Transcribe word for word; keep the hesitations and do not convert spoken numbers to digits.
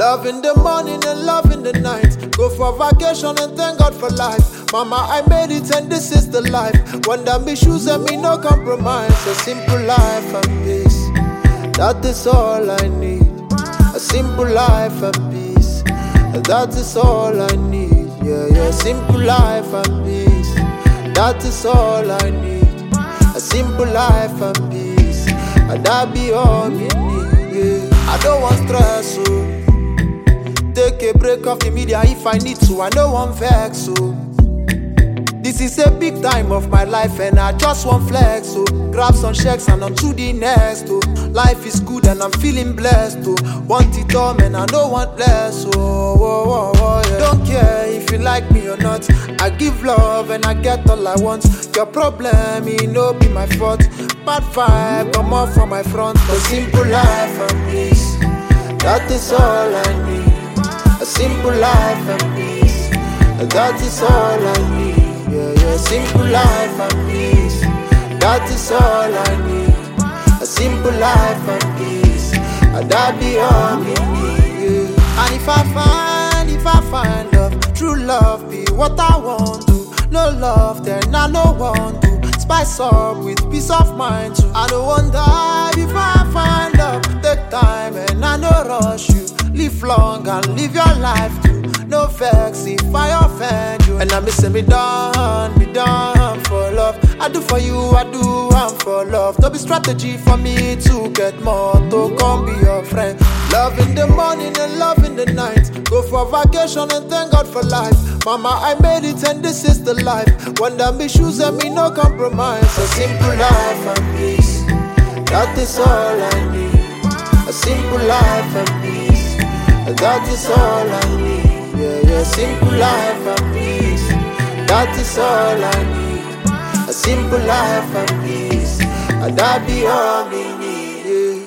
Love in the morning and love in the night. Go for vacation and thank God for life. Mama, I made it and this is the life. Wonder me shoes and me no compromise. A simple life and peace, that is all I need. A simple life and peace, that is all I need. Yeah, yeah, simple life and peace, that is all I need. A simple life and peace, and that be all me need. Yeah. I don't want stress, so take a break off the media if I need to. I don't want vex, so this is a big time of my life and I just want flex, so grab some checks and on to the next, oh. Life is good and I'm feeling blessed, oh. Want it all, man, I don't want less, oh, oh, oh, oh, yeah. Don't care if you like me or not, I give love and I get all I want. Your problem, it no be my fault. Bad vibe, come off from my front. A simple life and peace, that is all I need. A simple life and peace, that is all I need. Yeah, yeah, simple life and peace, that is all I need. A simple life and peace, and that be all me need. Yeah. And if I find, if I find love, true love be what I want to. No love, then I no want to. Spice up with peace of mind too. I don't want die if I find love. Take time and I no rush you. Live long and live your life too. No vex if I offend you. And I'm missing me down, me down for love. I do for you, I do, I'm for love. No be strategy for me to get more, to come be your friend. Love in the morning and love in the night. Go for vacation and thank God for life. Mama, I made it and this is the life. Wonder me shoes and me no compromise. A simple life and peace, that is all I need. A simple life and peace, that is all I need. Yeah, yeah, simple life and peace, that is all I need. A simple life and peace, and that be all we need. Yeah.